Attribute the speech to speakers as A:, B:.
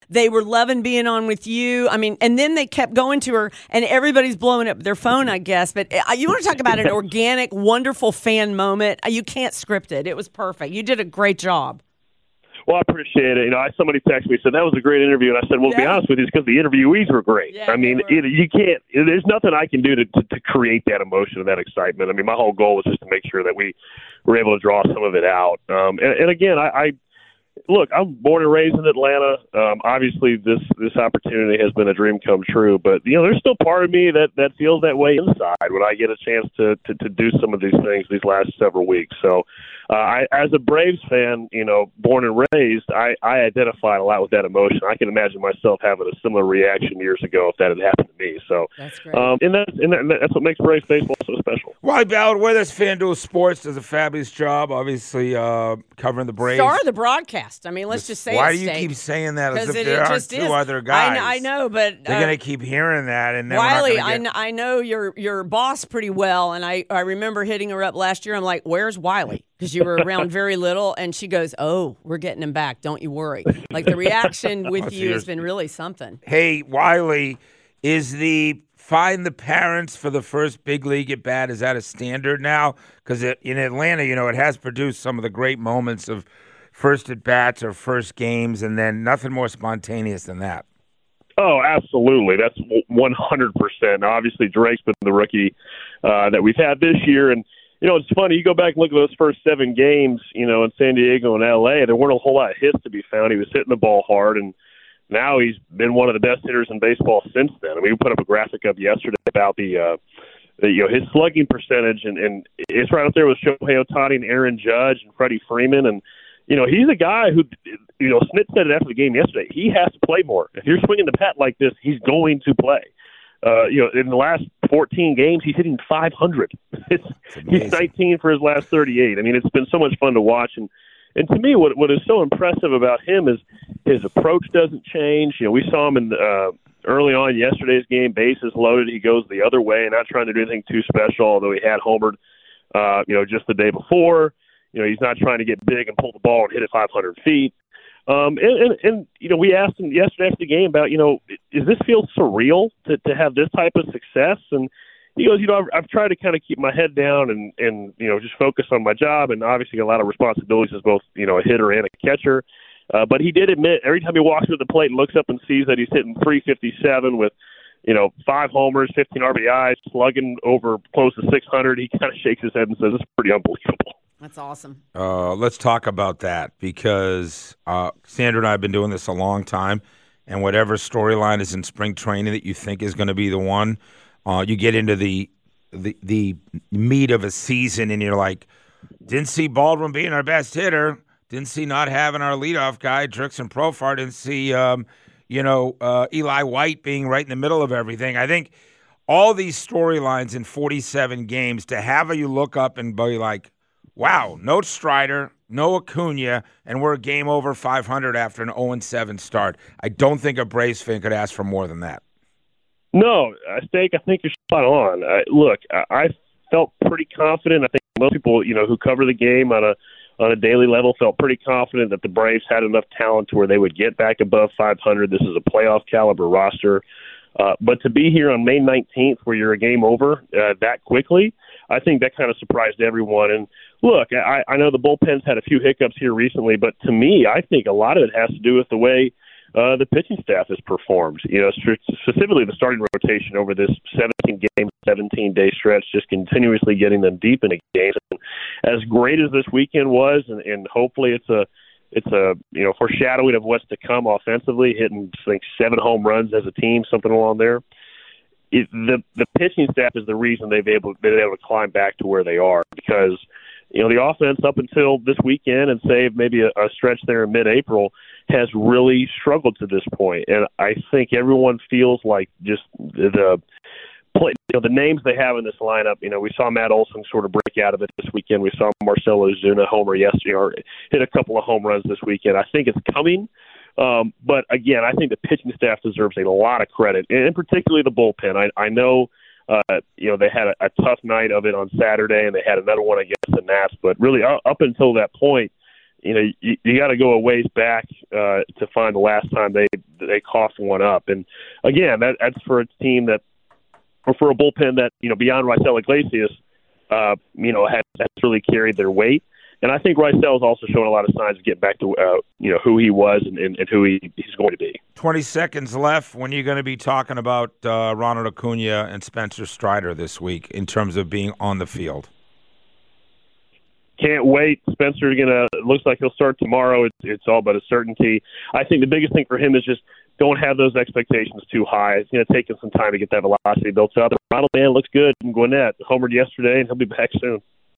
A: They were loving being on with you. I mean, and then they kept going to her, and everybody's blowing up their phone, I guess. But you want to talk about an organic, wonderful fan moment. You can't script it. It was perfect. You did a great job.
B: Well, I appreciate it. Somebody texted me and said, that was a great interview. And I said, well, to be honest with you, it's because the interviewees were great.
A: Yeah,
B: I mean, you can't – there's nothing I can do to create that emotion and that excitement. I mean, my whole goal was just to make sure that we were able to draw some of it out. And again, look, I'm born and raised in Atlanta. Obviously, this opportunity has been a dream come true. But, there's still part of me that feels that way inside when I get a chance to do some of these things these last several weeks. So, as a Braves fan, born and raised, I identified a lot with that emotion. I can imagine myself having a similar reaction years ago if that had happened to me. So
A: that's great.
B: And that's what makes Braves baseball so special.
C: Wally Ballard with us. FanDuel Sports does a fabulous job, obviously, covering the Braves.
A: Star of the broadcast. I mean, let's just say
C: why
A: it.
C: do you keep saying that as if there are two
A: is.
C: other guys?
A: I know, but
C: they're going to keep hearing that. And then
A: Wiley, I know your boss pretty well, and I remember hitting her up last year. I'm like, where's Wiley? Because you were around very little, and she goes, oh, we're getting him back. Don't you worry. Like, the reaction with you has been really something.
C: Hey, Wiley, is the find the parents for the first big league at bat, is that a standard now? Because in Atlanta, it has produced some of the great moments of first at bats or first games, and then nothing more spontaneous than that.
B: Oh, absolutely. That's 100%. Now, obviously, Drake's been the rookie that we've had this year, and it's funny. You go back and look at those first 7 games, in San Diego and L.A., there weren't a whole lot of hits to be found. He was hitting the ball hard, and now he's been one of the best hitters in baseball since then. I mean, we put up a graphic up yesterday about his slugging percentage, and it's right up there with Shohei Ohtani and Aaron Judge and Freddie Freeman. And, he's a guy who, Smith said it after the game yesterday, he has to play more. If you're swinging the bat like this, he's going to play. In the last 14 games, he's hitting 500. He's 19 for his last 38. I mean, it's been so much fun to watch. And to me, what is so impressive about him is his approach doesn't change. We saw him in early on yesterday's game, bases loaded. He goes the other way, not trying to do anything too special, although he had homered, just the day before. He's not trying to get big and pull the ball and hit it 500 feet. We asked him yesterday after the game about, does this feel surreal to have this type of success? And he goes, I've tried to kind of keep my head down and just focus on my job, and obviously a lot of responsibilities as both, a hitter and a catcher. But he did admit every time he walks to the plate and looks up and sees that he's hitting 357 with, 5 homers, 15 RBIs, slugging over close to 600, he kind of shakes his head and says, it's pretty unbelievable.
A: That's awesome.
C: Let's talk about that because Sandra and I have been doing this a long time, and whatever storyline is in spring training that you think is going to be the one, you get into the meat of a season, and you're like, didn't see Baldwin being our best hitter, didn't see not having our leadoff guy, Jurickson Profar, didn't see Eli White being right in the middle of everything. I think all these storylines in 47 games, to have you look up and be like, wow, no Strider, no Acuna, and we're game over 500 after an 0-7 start. I don't think a Braves fan could ask for more than that.
B: No, Steak, I think you're spot on. Look, I felt pretty confident. I think most people, who cover the game on a daily level felt pretty confident that the Braves had enough talent to where they would get back above 500. This is a playoff caliber roster. But to be here on May 19th where you're a game over that quickly, I think that kind of surprised everyone. And look, I know the bullpen's had a few hiccups here recently, but to me, I think a lot of it has to do with the way the pitching staff has performed. Specifically the starting rotation over this 17-game, 17-day stretch, just continuously getting them deep into games. And as great as this weekend was, and hopefully it's a foreshadowing of what's to come offensively, hitting I think 7 home runs as a team, something along there. The pitching staff is the reason they've been able to climb back to where they are, because the offense up until this weekend and save maybe a stretch there in mid-April has really struggled to this point. And I think everyone feels like just the names they have in this lineup. We saw Matt Olson sort of break out of it this weekend. We saw Marcell Ozuna homer yesterday, or hit a couple of home runs this weekend. I think it's coming. But again, I think the pitching staff deserves a lot of credit, and particularly the bullpen. I know, they had a tough night of it on Saturday, and they had another one against the Nats. But really, up until that point, you got to go a ways back to find the last time they coughed one up. And again, that's for a team that, or for a bullpen that, beyond Raisel Iglesias, has really carried their weight. And I think Raisel's also showing a lot of signs of getting back to who he was and who he's going to be.
C: 20 seconds left. When are you going to be talking about Ronald Acuna and Spencer Strider this week in terms of being on the field?
B: Can't wait. Spencer looks like he'll start tomorrow. It's all but a certainty. I think the biggest thing for him is just don't have those expectations too high. It's going to take him some time to get that velocity built up. Ronald, man, looks good in Gwinnett. Homered yesterday, and he'll be back soon.